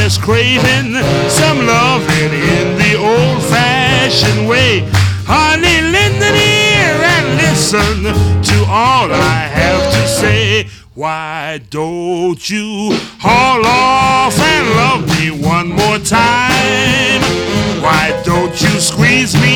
just craving some loving in the old-fashioned way. Honey, lend an ear and listen to all I have to say. Why don't you haul off and love me one more time? Why don't you squeeze me